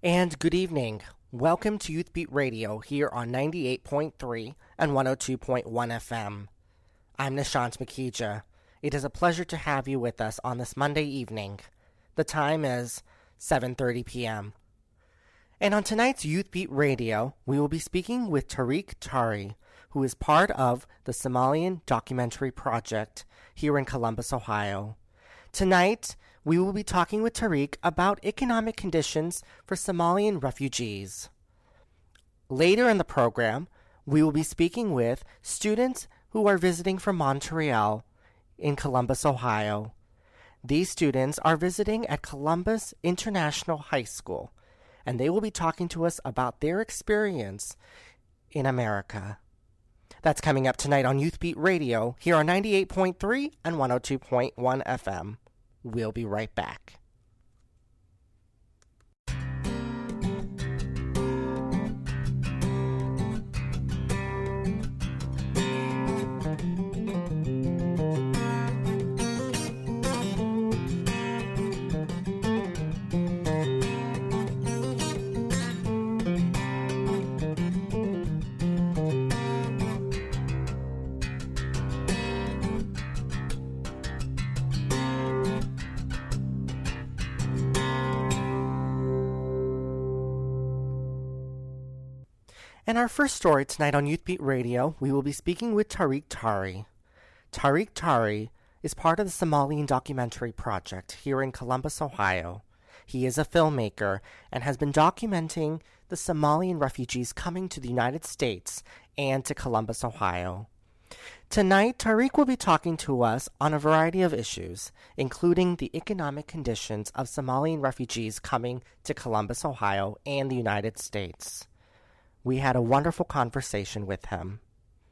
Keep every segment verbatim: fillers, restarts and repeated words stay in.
And good evening. Welcome to Youth Beat Radio here on ninety-eight point three and one oh two point one F M. I'm Nishant Makija. It is a pleasure to have you with us on this Monday evening. The time is seven thirty p.m. And on tonight's Youth Beat Radio, we will be speaking with Tariq Tari, who is part of the Somalian Documentary Project here in Columbus, Ohio. Tonight, we will be talking with Tariq about economic conditions for Somalian refugees. Later in the program, we will be speaking with students who are visiting from Montreal in Columbus, Ohio. These students are visiting at Columbus International High School, and they will be talking to us about their experience in America. That's coming up tonight on Youth Beat Radio here on ninety-eight point three and one oh two point one F M. We'll be right back. In our first story tonight on Youth Beat Radio, we will be speaking with Tariq Tari. Tariq Tari is part of the Somalian Documentary Project here in Columbus, Ohio. He is a filmmaker and has been documenting the Somalian refugees coming to the United States and to Columbus, Ohio. Tonight, Tariq will be talking to us on a variety of issues, including the economic conditions of Somalian refugees coming to Columbus, Ohio and the United States. We had a wonderful conversation with him.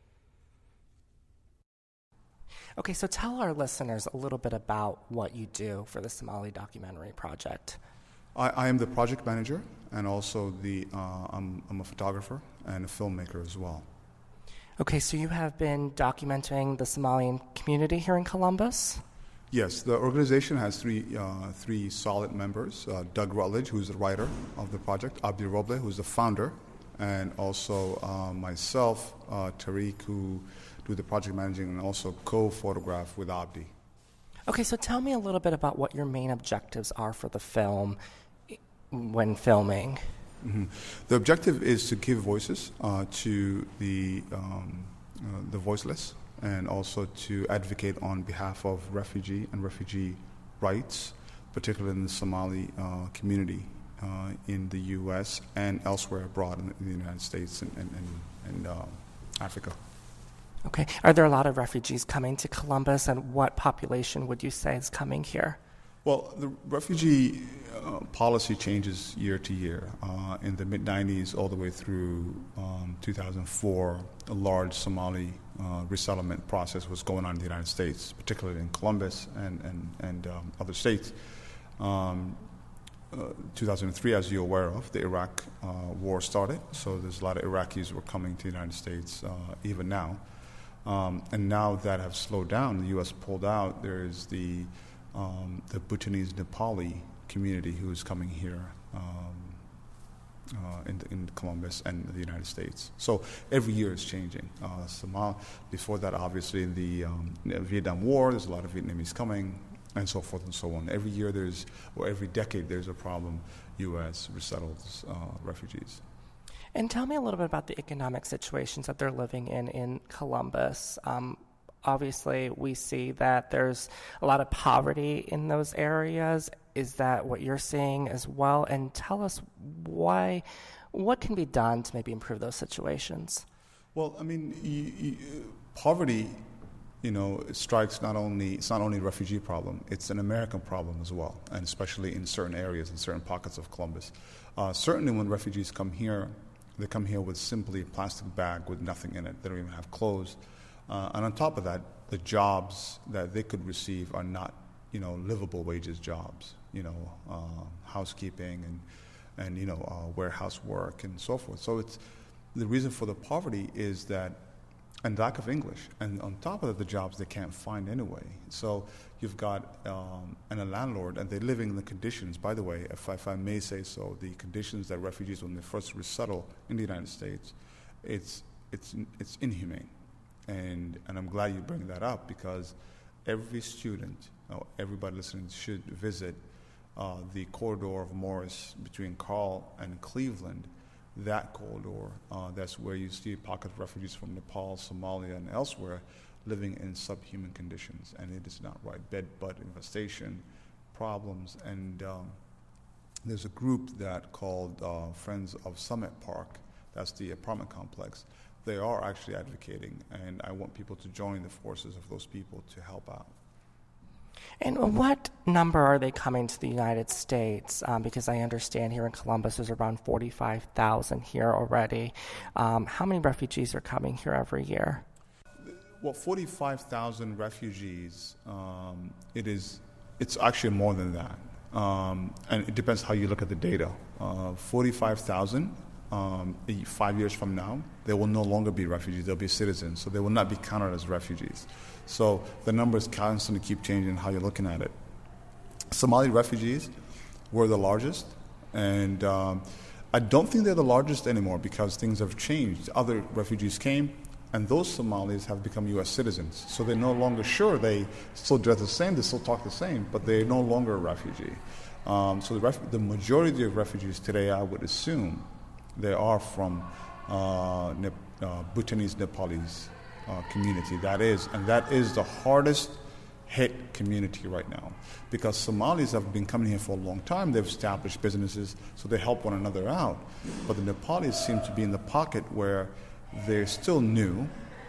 Okay, so tell our listeners a little bit about what you do for the Somali Documentary Project. I, I am the project manager, and also the uh, I'm, I'm a photographer and a filmmaker as well. Okay, so you have been documenting the Somalian community here in Columbus? Yes, the organization has three uh, three solid members. Uh, Doug Rutledge, who's the writer of the project, Abdi Roble, who's the founder, and also uh, myself, uh, Tariq, who do the project managing and also co-photograph with Abdi. Okay, so tell me a little bit about what your main objectives are for the film when filming. Mm-hmm. The objective is to give voices uh, to the um, uh, the voiceless, and also to advocate on behalf of refugee and refugee rights, particularly in the Somali uh, community. Uh, in the U S and elsewhere abroad in the, in the United States and, and, and, and uh, Africa. Okay. Are there a lot of refugees coming to Columbus, and what population would you say is coming here? Well, the refugee uh, policy changes year to year. Uh, in the mid nineties all the way through um, two thousand four, a large Somali uh, resettlement process was going on in the United States, particularly in Columbus and, and, and um, other states. Um, Uh, two thousand three, as you're aware of, the Iraq uh, war started, so there's a lot of Iraqis who were coming to the United States uh, even now. Um, and now that have slowed down, the U S pulled out, there is the um, the Bhutanese Nepali community who is coming here um, uh, in, in Columbus and the United States. So every year is changing. Uh, Somal- before that, obviously, in the um, Vietnam War, there's a lot of Vietnamese coming, and so forth and so on. Every year there's, or every decade there's a problem, U S resettles uh, refugees. And tell me a little bit about the economic situations that they're living in in Columbus. Um, obviously, we see that there's a lot of poverty in those areas. Is that what you're seeing as well? And tell us why, what can be done to maybe improve those situations? Well, I mean, you, you, poverty, you know, it strikes not only, it's not only a refugee problem, it's an American problem as well, and especially in certain areas, in certain pockets of Columbus. Uh, certainly when refugees come here, they come here with simply a plastic bag with nothing in it. They don't even have clothes. Uh, and on top of that, the jobs that they could receive are not, you know, livable wages jobs, you know, uh, housekeeping and, and you know, uh, warehouse work and so forth. So it's, the reason for the poverty is that and lack of English. And on top of that, the jobs they can't find anyway. So you've got um, and a landlord, and they're living in the conditions. By the way, if, if I may say so, the conditions that refugees, when they first resettle in the United States, it's it's it's inhumane. And and I'm glad you bring that up, because every student, or everybody listening, should visit uh, the corridor of Morris between Carl and Cleveland. That corridor, uh, that's where you see pockets of refugees from Nepal, Somalia, and elsewhere living in subhuman conditions, and it is not right. Bed bug infestation problems, and um, there's a group that called uh, Friends of Summit Park. That's the apartment complex. They are actually advocating, and I want people to join the forces of those people to help out. And what number are they coming to the United States? Um, because I understand here in Columbus there's around forty-five thousand here already. Um, how many refugees are coming here every year? Well, forty-five thousand refugees, um, it is, it's actually more than that. Um, and it depends how you look at the data. Uh, forty-five thousand, um, five years from now, they will no longer be refugees, they'll be citizens, so they will not be counted as refugees. So the numbers constantly keep changing how you're looking at it. Somali refugees were the largest, and um, I don't think they're the largest anymore because things have changed. Other refugees came, and those Somalis have become U S citizens. So they're no longer sure, they still dress the same, they still talk the same, but they're no longer a refugee. Um, so the, ref- the majority of refugees today, I would assume, they are from uh, Nep- uh, Bhutanese, Nepalese uh, community. That is, and that is the hardest hit community right now, because Somalis have been coming here for a long time. They've established businesses, so they help one another out. But the Nepalis seem to be in the pocket where they're still new,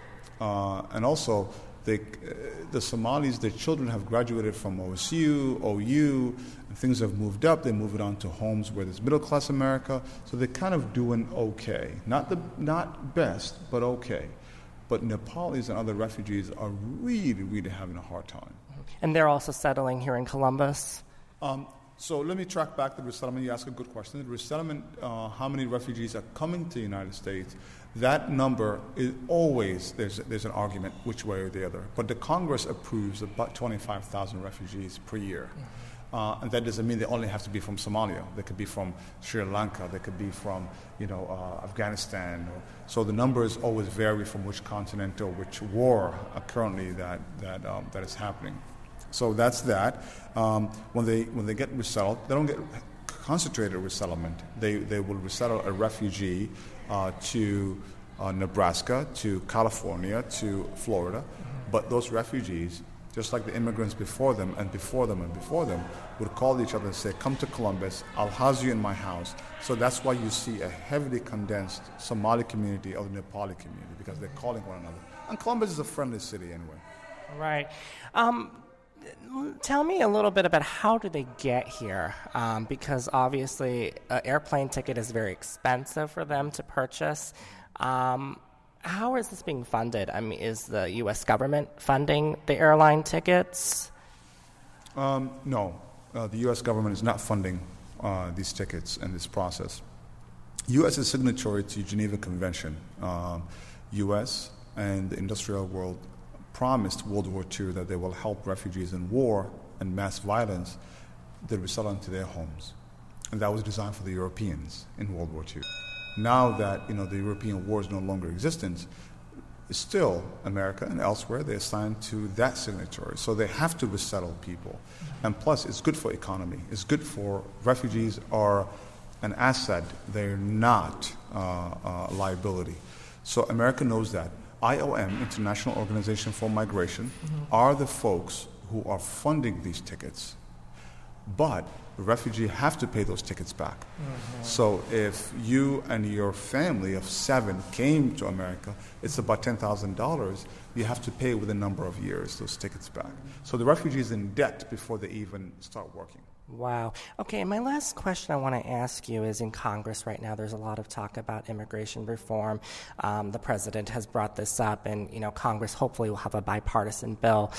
uh, and also they, uh, the Somalis, their children have graduated from O S U, O U, and things have moved up. They move it on to homes where there's middle-class America, so they're kind of doing okay. Not the not best, but okay. But Nepalis and other refugees are really, really having a hard time. And they're also settling here in Columbus? Um, so let me track back the resettlement. You asked a good question. The resettlement, uh, how many refugees are coming to the United States, that number is always, there's, there's an argument which way or the other. But the Congress approves about twenty-five thousand refugees per year. Mm-hmm. Uh, and that doesn't mean they only have to be from Somalia. They could be from Sri Lanka. They could be from, you know, uh, Afghanistan. Or, so the numbers always vary from which continent or which war uh, currently that that um, that is happening. So that's that. Um, when they when they get resettled, they don't get concentrated resettlement. They they will resettle a refugee uh, to uh, Nebraska, to California, to Florida. But those refugees, just like the immigrants before them and before them and before them, would call each other and say, come to Columbus, I'll house you in my house. So that's why you see a heavily condensed Somali community or the Nepali community, because they're calling one another. And Columbus is a friendly city anyway. Right. Um, tell me a little bit about how do they get here, um, because obviously an airplane ticket is very expensive for them to purchase. Um, How is this being funded? I mean, is the U S government funding the airline tickets? Um, no, uh, the U S government is not funding uh, these tickets and this process. U S is signatory to Geneva Convention. Um, U S and the industrial world promised World War Two that they will help refugees in war and mass violence that resettle into their homes. And that was designed for the Europeans in World War Two. Now that, you know, the European war is no longer existent, still America and elsewhere they're assigned to that signatory. So they have to resettle people. And plus, it's good for economy. It's good for refugees are an asset. They're not uh, a liability. So America knows that. I O M, International Organization for Migration, mm-hmm. are the folks who are funding these tickets. But the refugee have to pay those tickets back. Mm-hmm. So if you and your family of seven came to America, it's about ten thousand dollars. You have to pay within a number of years those tickets back. So the refugee is in debt before they even start working. Wow. Okay, my last question I want to ask you is, in Congress right now, there's a lot of talk about immigration reform. Um, the president has brought this up, and you know, Congress hopefully will have a bipartisan bill.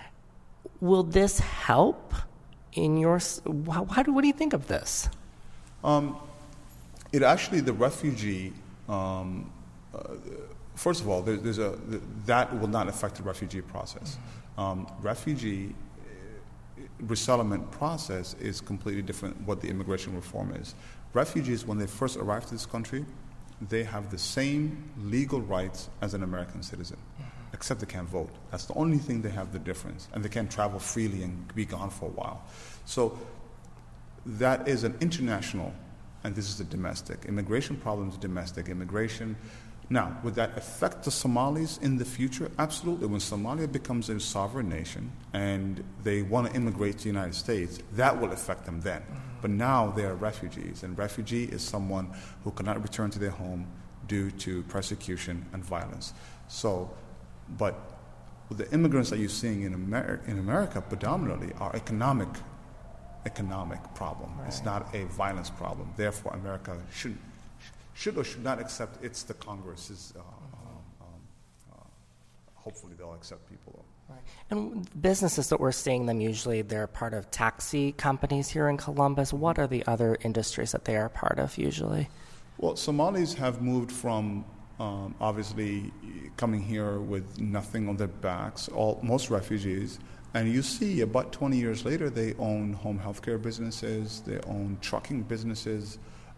Will this help? In your, how, how do, what do you think of this? Um, it actually, the refugee, um, uh, first of all, there, there's a that will not affect the refugee process. Mm-hmm. Um, refugee resettlement process is completely different what the immigration reform is. Refugees, when they first arrive to this country, they have the same legal rights as an American citizen, mm-hmm. except they can't vote. That's the only thing they have the difference. And they can't travel freely and be gone for a while. So that is an international, and this is a domestic. Immigration problems, domestic immigration. Now, would that affect the Somalis in the future? Absolutely. When Somalia becomes a sovereign nation and they want to immigrate to the United States, that will affect them then. Mm-hmm. But now they are refugees, and refugee is someone who cannot return to their home due to persecution and violence. So, but the immigrants that you're seeing in, Amer- in America predominantly are economic economic problem. Right. It's not a violence problem. Therefore, America shouldn't should or should not accept. It's the Congress's. Uh, um, uh, hopefully, they'll accept people. Right. And businesses that we're seeing them usually, they're part of taxi companies here in Columbus. What are the other industries that they are part of usually? Well, Somalis have moved from um, obviously coming here with nothing on their backs. All most refugees. And you see, about twenty years later, they own home healthcare businesses, they own trucking businesses,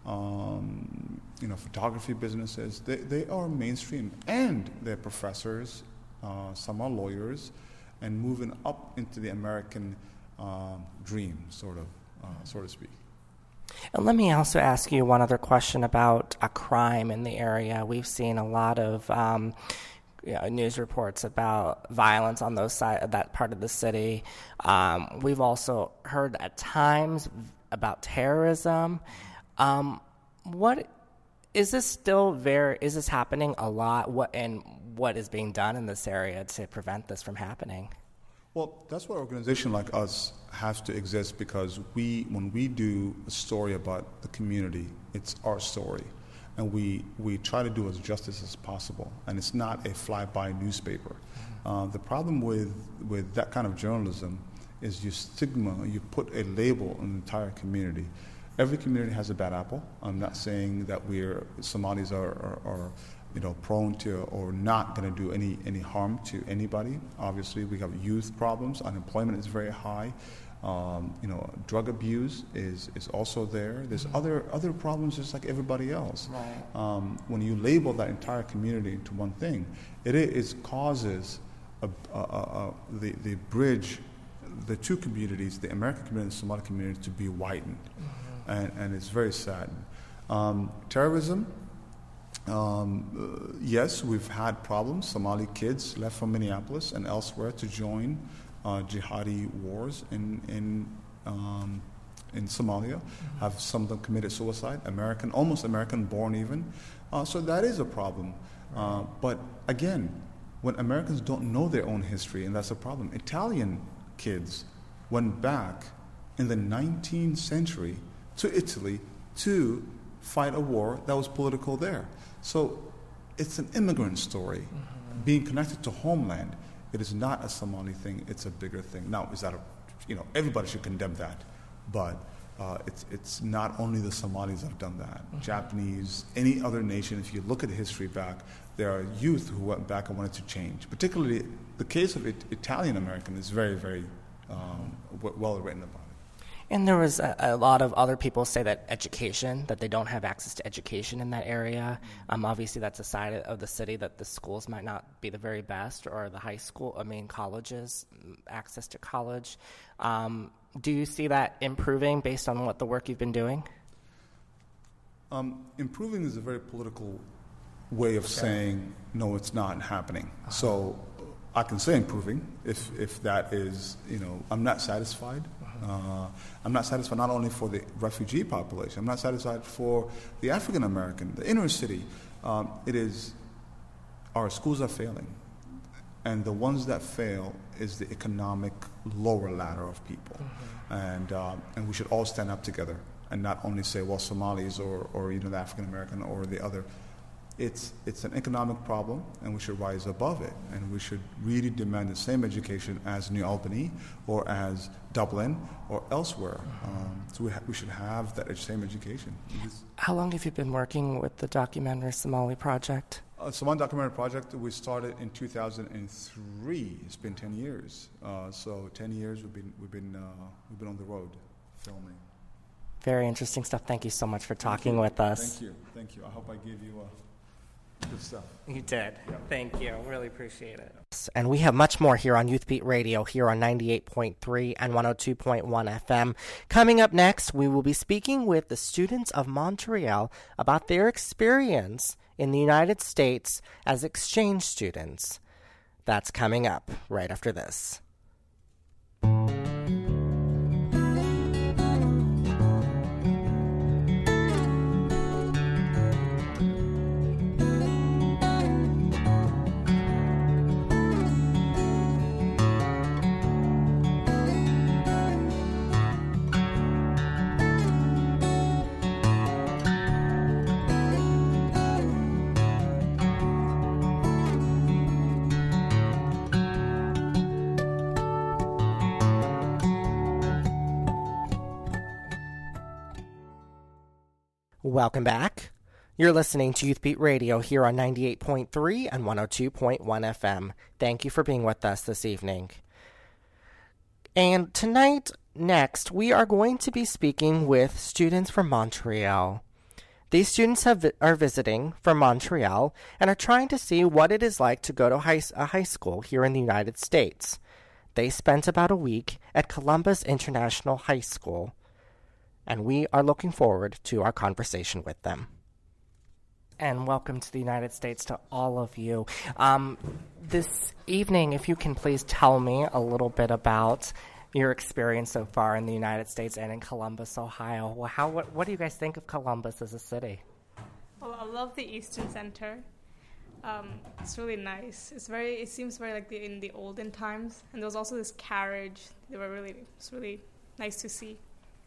um, you know, photography businesses. They, they are mainstream, and they're professors, uh, some are lawyers, and moving up into the American uh, dream, sort of, uh, so to speak. And let me also ask you one other question about a crime in the area. We've seen a lot of Um, You know, news reports about violence on those side, that part of the city. Um, we've also heard at times about terrorism. Um, what is this still very? Is this happening a lot? What and what is being done in this area to prevent this from happening? Well, that's why an organization like us has to exist, because we, when we do a story about the community, it's our story. And we, we try to do as justice as possible. And it's not a fly-by newspaper. Mm-hmm. Uh, the problem with, with that kind of journalism is you stigma, you put a label on the entire community. Every community has a bad apple. I'm not saying that we're, Somalis are, are, are you know, prone to or not going to do any, any harm to anybody. Obviously, we have youth problems. Unemployment is very high. Um, you know, drug abuse is, is also there. There's mm-hmm. other other problems just like everybody else. Right. Um, when you label that entire community into one thing, it is causes a, a, a, a, the the bridge, the two communities, the American community and the Somali community, to be widened, mm-hmm. and and it's very sad. Um, terrorism. Um, uh, yes, we've had problems. Somali kids left from Minneapolis and elsewhere to join Uh, jihadi wars in in um, in Somalia. Mm-hmm. Have some of them committed suicide? American, almost American born even. Uh, so that is a problem. Uh, but again, when Americans don't know their own history, and that's a problem. Italian kids went back in the nineteenth century to Italy to fight a war that was political there. So it's an immigrant story, mm-hmm. being connected to homeland. It is not a Somali thing, it's a bigger thing. Now, is that a, you know, everybody should condemn that, but uh, it's it's not only the Somalis that have done that. Mm-hmm. Japanese, any other nation, if you look at the history back, there are youth who went back and wanted to change. Particularly, the case of it, Italian American is very, very um, w- well written about. And there was a, a lot of other people say that education, that they don't have access to education in that area. Um, obviously, that's a side of the city that the schools might not be the very best, or the high school, I mean, colleges, access to college. Um, do you see that improving based on what the work you've been doing? Um, improving is a very political way of okay. saying, no, it's not happening. Uh-huh. So I can say improving if, if that is, you know, I'm not satisfied. Uh, I'm not satisfied not only for the refugee population, I'm not satisfied for the African American, the inner city. Um, it is, our schools are failing. And the ones that fail is the economic lower ladder of people. Mm-hmm. And um, and we should all stand up together and not only say, well, Somalis or, or you know, the African American or the other. It's it's an economic problem, and we should rise above it. And we should really demand the same education as New Albany or as Dublin or elsewhere. Um, so we, ha- we should have that same education. How long have you been working with the documentary Somali Project? Uh, Saman Documentary Project, we started in two thousand three. It's been ten years. Uh, so ten years we've been we've been uh, we've been on the road filming. Very interesting stuff. Thank you so much for talking with us. Thank you. Thank you. I hope I gave you uh, good stuff. You did. Yeah. Thank you. Really appreciate it. And we have much more here on Youth Beat Radio, here on ninety-eight point three and one oh two point one F M. Coming up next, we will be speaking with the students of Montreal about their experience in the United States as exchange students. That's coming up right after this. Welcome back. You're listening to Youth Beat Radio here on ninety-eight point three and one oh two point one F M. Thank you for being with us this evening. And tonight, next, we are going to be speaking with students from Montreal. These students have, are visiting from Montreal and are trying to see what it is like to go to high, a high school here in the United States. They spent about a week at Columbus International High School, and we are looking forward to our conversation with them. And welcome to the United States to all of you. Um, this evening, if you can please tell me a little bit about your experience so far in the United States and in Columbus, Ohio. Well, how what, what do you guys think of Columbus as a city? Well, I love the Eastern Center. Um, it's really nice. It's very. It seems very like the, in the olden times. And there was also this carriage. They were really. It's really nice to see.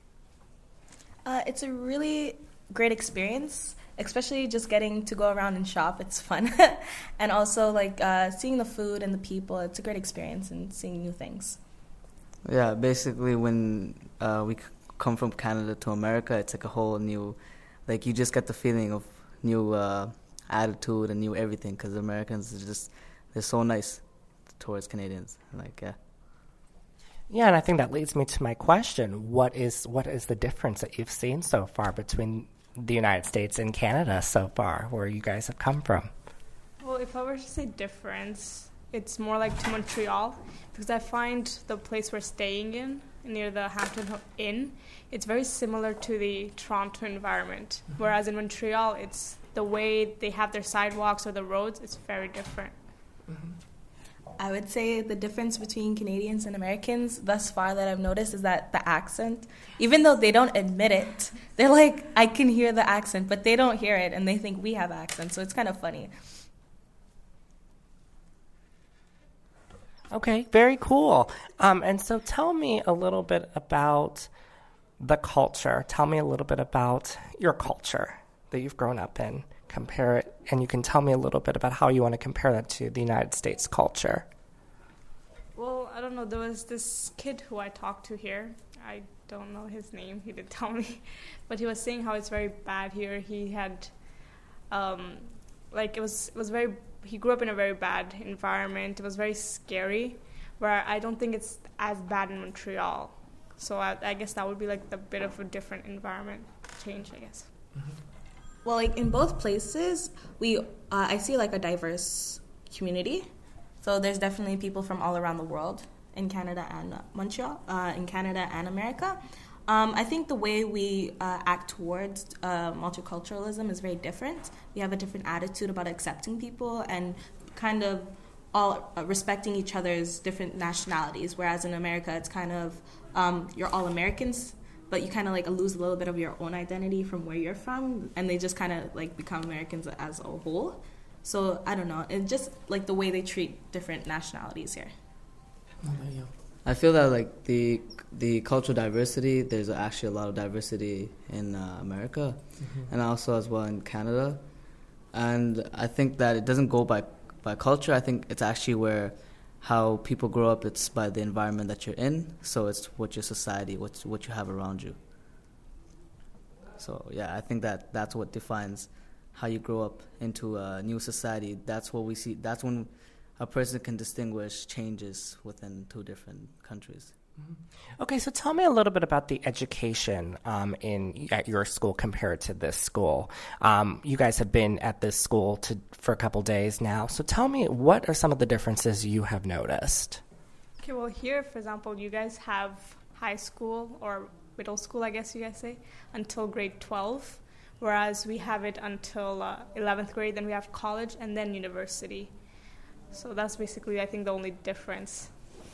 Uh, it's a really great experience, especially just getting to go around and shop. It's fun. And also, like, uh, seeing the food and the people. It's a great experience and seeing new things. Yeah, basically when uh, we c- come from Canada to America, it's like a whole new, like, you just get the feeling of new uh, attitude and new everything, because Americans are just, they're so nice towards Canadians. Like, yeah. Yeah, and I think that leads me to my question. What is what is the difference that you've seen so far between the United States and Canada so far, where you guys have come from? Well, if I were to say difference, it's more like to Montreal, because I find the place we're staying in, near the Hampton Inn, it's very similar to the Toronto environment. Mm-hmm. Whereas in Montreal, it's the way they have their sidewalks or the roads, it's very different. Mm-hmm. I would say the difference between Canadians and Americans thus far that I've noticed is that the accent, even though they don't admit it, they're like, I can hear the accent, but they don't hear it, and they think we have accents, so it's kind of funny. Okay, very cool. Um, and so tell me a little bit about the culture. Tell me a little bit about your culture that you've grown up in. Compare it, and you can tell me a little bit about how you want to compare that to the United States culture. Well, I don't know. There was this kid who I talked to here. I don't know his name. He didn't tell me. But he was saying how it's very bad here. He had, um, like, it was, it was very, he grew up in a very bad environment. It was very scary, where I don't think it's as bad in Montreal. So I, I guess that would be, like, the bit of a different environment change, I guess. Mm-hmm. Well, like, in both places, we uh, I see, like, a diverse community. So there's definitely people from all around the world in Canada and uh, Montreal, uh, in Canada and America. Um, I think the way we uh, act towards uh, multiculturalism is very different. We have a different attitude about accepting people and kind of all uh, respecting each other's different nationalities, whereas in America, it's kind of, um, you're all Americans, but you kind of like lose a little bit of your own identity from where you're from, and they just kind of like become Americans as a whole. So I don't know, it's just like the way they treat different nationalities here. I feel that like the the cultural diversity, there's actually a lot of diversity in uh, America, mm-hmm. and also as well in Canada. And I think that it doesn't go by by culture. I think it's actually where how people grow up, it's by the environment that you're in. So it's what your society, what what you have around you. So yeah, I think that that's what defines how you grow up into a new society. That's what we see. That's when a person can distinguish changes within two different countries. Okay, so tell me a little bit about the education um, in at your school compared to this school. Um, you guys have been at this school to, for a couple days now, so tell me, what are some of the differences you have noticed? Okay, well, here, for example, you guys have high school or middle school, I guess you guys say, until grade twelve, whereas we have it until uh, eleventh grade, then we have college, and then university. So that's basically, I think, the only difference.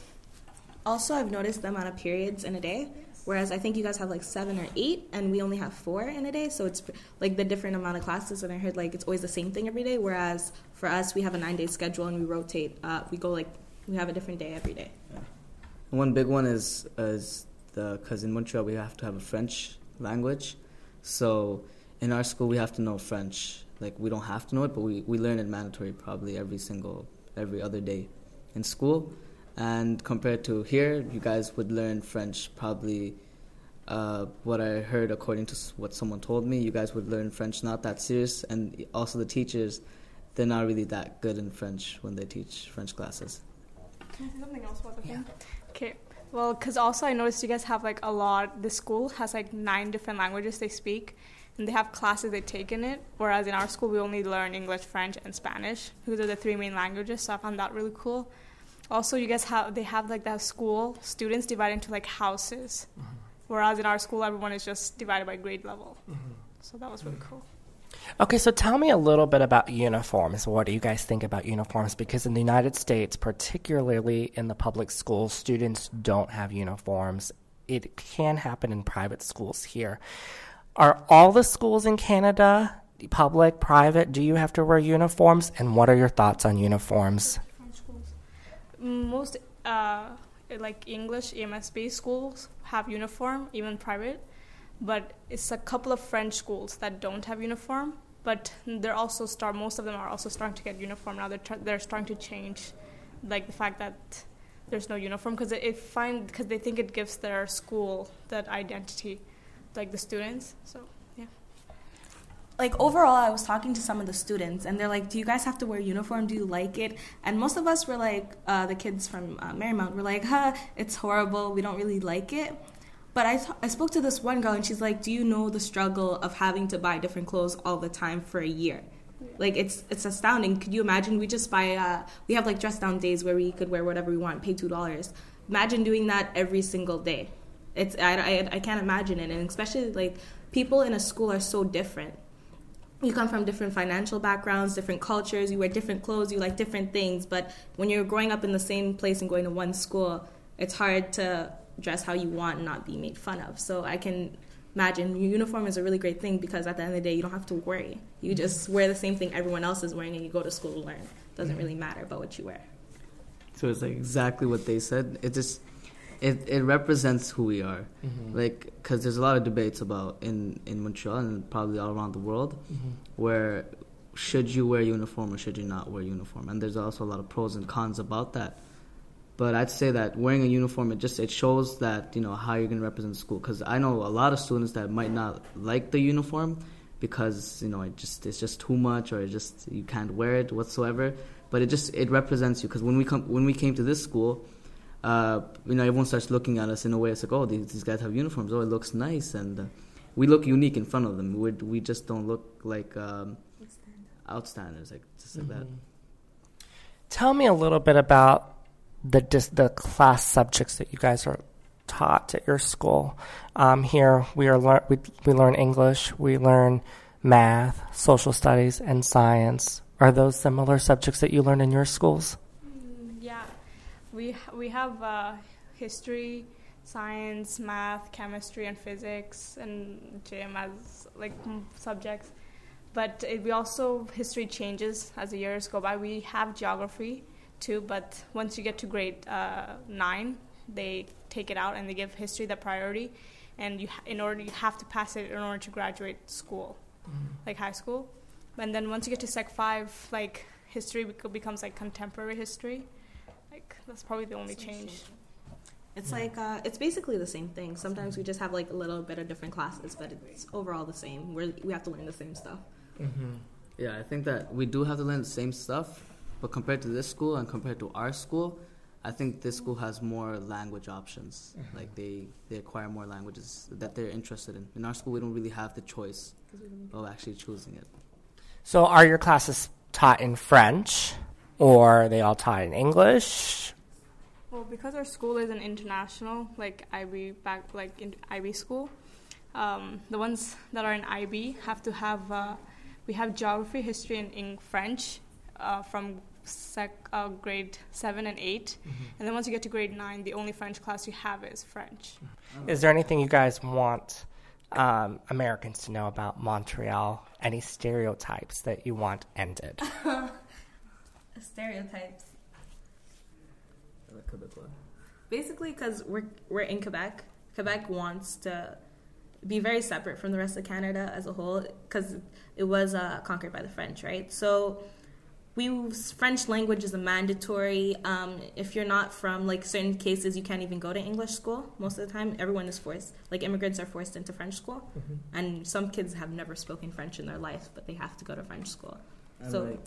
Also, I've noticed the amount of periods in a day, whereas I think you guys have like seven or eight, and we only have four in a day, so it's like the different amount of classes, and I heard like it's always the same thing every day, whereas for us, we have a nine-day schedule, and we rotate. Uh, we go like, we have a different day every day. Yeah. One big one is, is the, because in Montreal, we have to have a French language, so in our school, we have to know French. Like, we don't have to know it, but we, we learn it mandatory probably every single, every other day in school. And compared to here, you guys would learn French probably, uh, what I heard according to what someone told me, you guys would learn French not that serious. And also the teachers, they're not really that good in French when they teach French classes. Can I say something else about the thing? Okay. Well, because also I noticed you guys have like a lot, the school has like nine different languages they speak, and they have classes they take in it, whereas in our school we only learn English, French, and Spanish, because are the three main languages, so I found that really cool. Also, you guys have, they have like that school, students divided into like houses, mm-hmm. whereas in our school everyone is just divided by grade level. Mm-hmm. So that was really cool. Okay, so tell me a little bit about uniforms. What do you guys think about uniforms? Because in the United States, particularly in the public schools, students don't have uniforms. It can happen in private schools here. Are all the schools in Canada, public, private, do you have to wear uniforms? And what are your thoughts on uniforms? Most uh, like English E M S-based schools have uniform, even private, but it's a couple of French schools that don't have uniform. But they're also start. Most of them are also starting to get uniform now. They're tr- they're starting to change, like the fact that there's no uniform because it, it find because they think it gives their school that identity, like the students. So. Like, overall, I was talking to some of the students, and they're like, do you guys have to wear uniform? Do you like it? And most of us were like, uh, the kids from uh, Marymount were like, huh, it's horrible. We don't really like it. But I, t- I spoke to this one girl, and she's like, do you know the struggle of having to buy different clothes all the time for a year? Like, it's it's astounding. Could you imagine? We just buy, uh, we have, like, dress-down days where we could wear whatever we want, pay two dollars. Imagine doing that every single day. It's I, I, I can't imagine it. And especially, like, people in a school are so different. You come from different financial backgrounds, different cultures, you wear different clothes, you like different things, but when you're growing up in the same place and going to one school, it's hard to dress how you want and not be made fun of. So I can imagine your uniform is a really great thing because at the end of the day, you don't have to worry. You just wear the same thing everyone else is wearing and you go to school to learn. It doesn't really matter about what you wear. So it's like exactly what they said. It just... It it represents who we are, mm-hmm. like because there's a lot of debates about in, in Montreal and probably all around the world, mm-hmm. where should you wear uniform or should you not wear uniform, and there's also a lot of pros and cons about that. But I'd say that wearing a uniform, it just it shows that you know how you're gonna represent the school. Because I know a lot of students that might not like the uniform because you know it just it's just too much or it just you can't wear it whatsoever. But it just it represents you because when we come when we came to this school. Uh, you know, everyone starts looking at us in a way. It's like, oh, these, these guys have uniforms. Oh, it looks nice, and uh, we look unique in front of them. We we just don't look like um, outstanders, like just like mm-hmm. that. Tell me a little bit about the dis- the class subjects that you guys are taught at your school. Um, here we are lear- we we learn English, we learn math, social studies, and science. Are those similar subjects that you learn in your schools? We we have uh, history, science, math, chemistry, and physics, and gym as like subjects. But it, we also history changes as the years go by. We have geography too, but once you get to grade uh, nine, they take it out and they give history the priority. And you in order you have to pass it in order to graduate school, mm-hmm. like high school. And then once you get to Sec five, like history becomes like contemporary history. Like that's probably the only change. It's like uh, it's basically the same thing. Sometimes we just have like a little bit of different classes, but it's overall the same. We we have to learn the same stuff. Mm-hmm. Yeah, I think that we do have to learn the same stuff, but compared to this school and compared to our school, I think this school has more language options. Mm-hmm. Like they, they acquire more languages that they're interested in. In our school, we don't really have the choice of actually choosing it. So are your classes taught in French, or are they all taught in English? Well, because our school is an international, like I B back, like in I B school, um, the ones that are in I B have to have. Uh, we have geography, history, and in French uh, from sec, uh, grade seven and eight, mm-hmm. and then once you get to grade nine, the only French class you have is French. Is there anything you guys want um, Americans to know about Montreal? Any stereotypes that you want ended? Stereotypes. Basically, because we're we're in Quebec. Quebec wants to be very separate from the rest of Canada as a whole, because it was uh, conquered by the French, right? So we French language is a mandatory. Um, if you're not from, like, certain cases, you can't even go to English school. Most of the time, everyone is forced. Like, immigrants are forced into French school, mm-hmm. and some kids have never spoken French in their life, but they have to go to French school. And so, like,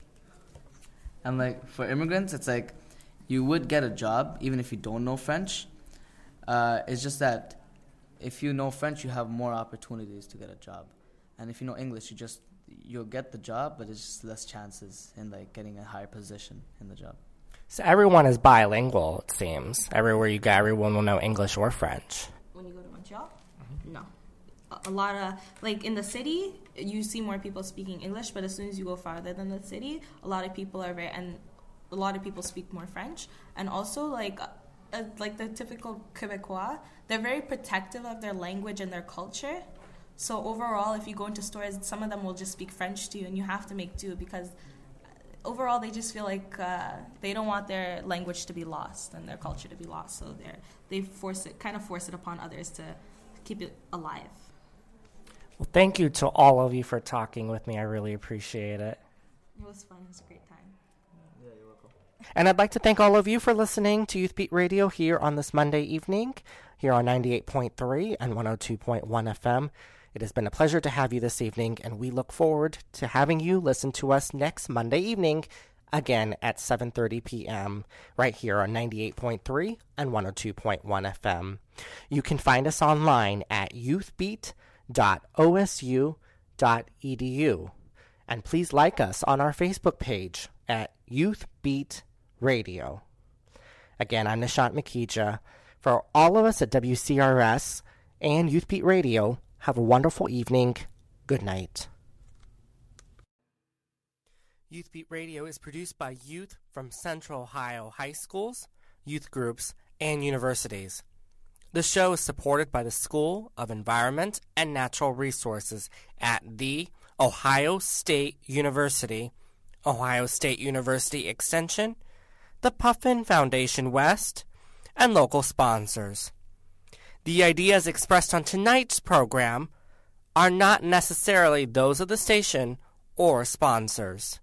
and like for immigrants, it's like you would get a job even if you don't know French. Uh, it's just that if you know French, you have more opportunities to get a job, and if you know English, you just you'll get the job, but it's just less chances in like getting a higher position in the job. So everyone is bilingual, it seems. Everywhere you go, everyone will know English or French. When you go to Montreal, mm-hmm. no. A, a lot of, like, in the city, you see more people speaking English, but as soon as you go farther than the city, a lot of people are very, and a lot of people speak more French. And also, like, uh, like the typical Quebecois, they're very protective of their language and their culture. So overall, if you go into stores, some of them will just speak French to you, and you have to make do, because overall they just feel like uh, they don't want their language to be lost and their culture to be lost. So they they force it, kind of force it upon others to keep it alive. Well, thank you to all of you for talking with me. I really appreciate it. It was fun. It was a great time. Yeah, you're welcome. And I'd like to thank all of you for listening to Youth Beat Radio here on this Monday evening, here on ninety-eight point three and one oh two point one F M. It has been a pleasure to have you this evening, and we look forward to having you listen to us next Monday evening, again at seven thirty p.m., right here on ninety-eight point three and one oh two point one F M. You can find us online at youth beat dot o s u dot e d u. And please like us on our Facebook page at Youth Beat Radio. Again, I'm Nishant Makija. For all of us at W C R S and Youth Beat Radio, have a wonderful evening. Good night. Youth Beat Radio is produced by youth from Central Ohio high schools, youth groups, and universities. The show is supported by the School of Environment and Natural Resources at The Ohio State University, Ohio State University Extension, the Puffin Foundation West, and local sponsors. The ideas expressed on tonight's program are not necessarily those of the station or sponsors.